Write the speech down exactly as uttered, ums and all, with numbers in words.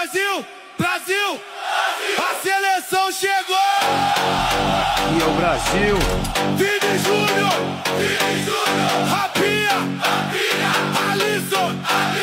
Brasil, Brasil, a seleção chegou! Aqui é o Brasil. Vini Júnior, Vini Júnior, Rapinha, Rapinha, Alisson, Alisson.